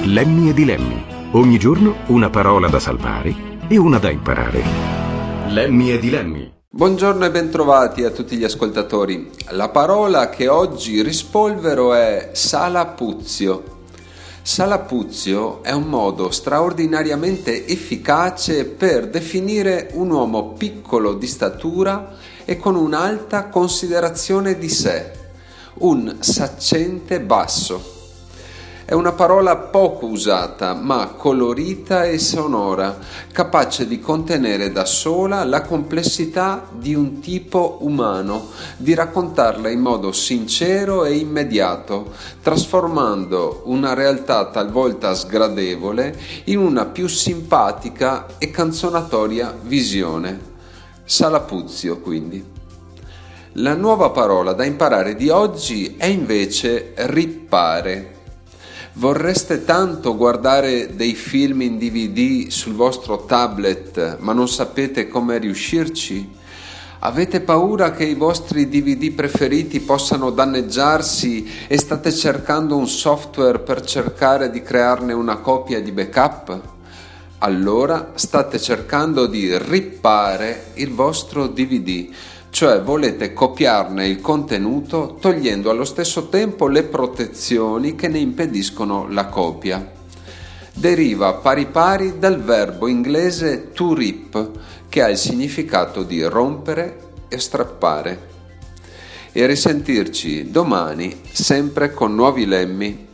Lemmy e Dilemmi. Ogni giorno una parola da salvare e una da imparare. Lemmy e Dilemmi. Buongiorno e bentrovati a tutti gli ascoltatori. La parola che oggi rispolvero è salapuzio. Salapuzio è un modo straordinariamente efficace per definire un uomo piccolo di statura e con un'alta considerazione di sé, un saccente basso. È una parola poco usata, ma colorita e sonora, capace di contenere da sola la complessità di un tipo umano, di raccontarla in modo sincero e immediato, trasformando una realtà talvolta sgradevole in una più simpatica e canzonatoria visione. Salapuzio, quindi. La nuova parola da imparare di oggi è invece rippare. Vorreste tanto guardare dei film in DVD sul vostro tablet, ma non sapete come riuscirci? Avete paura che i vostri DVD preferiti possano danneggiarsi e state cercando un software per cercare di crearne una copia di backup? Allora state cercando di rippare il vostro DVD, cioè volete copiarne il contenuto togliendo allo stesso tempo le protezioni che ne impediscono la copia. Deriva pari pari dal verbo inglese to rip, che ha il significato di rompere e strappare. E a risentirci domani, sempre con nuovi lemmi.